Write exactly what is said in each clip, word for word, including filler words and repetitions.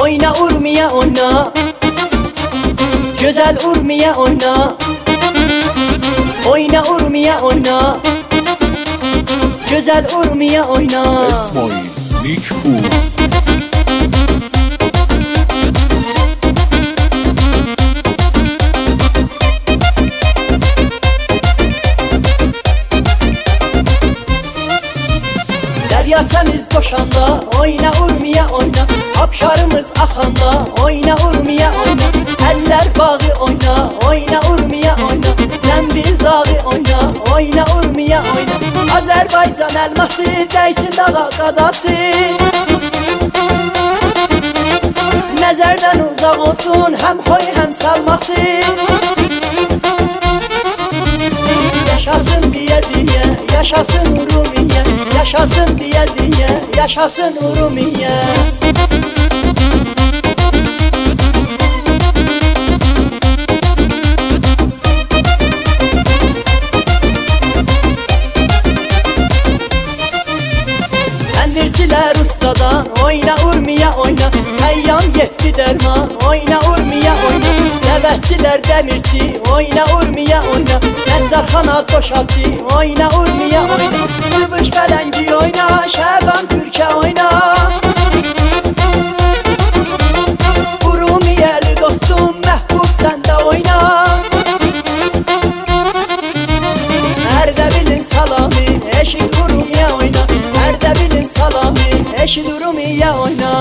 Oyna Urmiye oyna, güzel Urmiye oyna. Oyna Urmiye oyna, güzel Urmiye oyna. İsmail Nikbur. Derya temiz coşanda, oyna Urmiye oyna. Abşarımız axanda, oyna Urmiye oyna. Eller bağı oyna, oyna Urmiye oyna. Zəmbil dağı oyna, oyna Urmiye oyna. Azərbaycan elması, dəysin dağa qadası. Nəzərdən uzaq olsun, həm xoy həm salması. Yaşasın diye diye, yaşasın Urmiye. Yaşasın diye diye, yaşasın Urmiye. Təndirçilər ustadan, oyna Urmiye oyna. Həyyam yetdi dərman, oyna Urmiye oyna. Dəvətçilər dəmirçi, oyna Urmiye oyna. Nəncərxana qoşalçı, oyna Urmiye oyna. Gümüş pələngi oyna, Şəban Türkə oyna. Urmiyəli dostum, məhbub səndə oyna. Ərdəbilin salamı, eşit Urmiye oyna. Ərdəbilin salamı, eşit Urmiye oyna.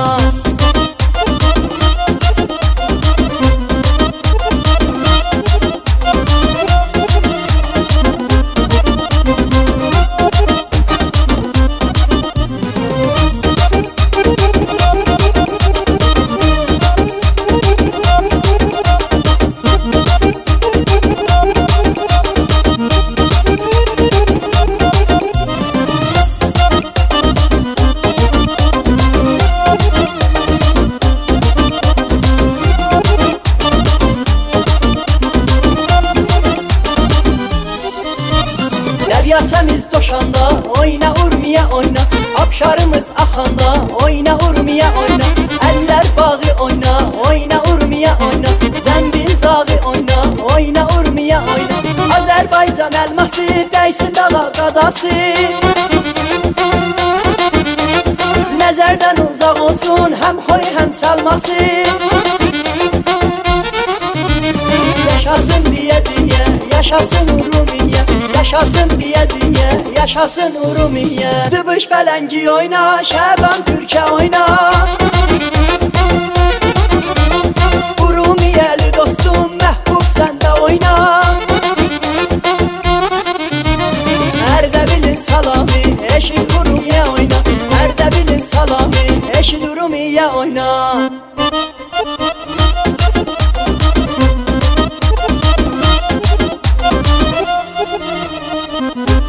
Derya temiz coşanda, oyna Urmiye oyna. Abşarımız axanda, oyna Urmiye oyna. Eller bağı oyna, oyna Urmiye oyna. Zəmbil dağı oyna, oyna Urmiye oyna. Azərbaycan elması, dəysin dağa qadası. Nəzərdən uzaq olsun, həm xoy həm salması. Yaşasın diye diye, yaşasın Urmiye. Yaşasın diye diye, yaşasın Urmiye. Tıbış pələngi oyna, Şəban Türkə oyna. Urmiyəli dostum, məhbub səndə oyna. Ərdəbilin salamı, eşit Urmiye oyna. Ərdəbilin salamı, eşit Urmiye oyna.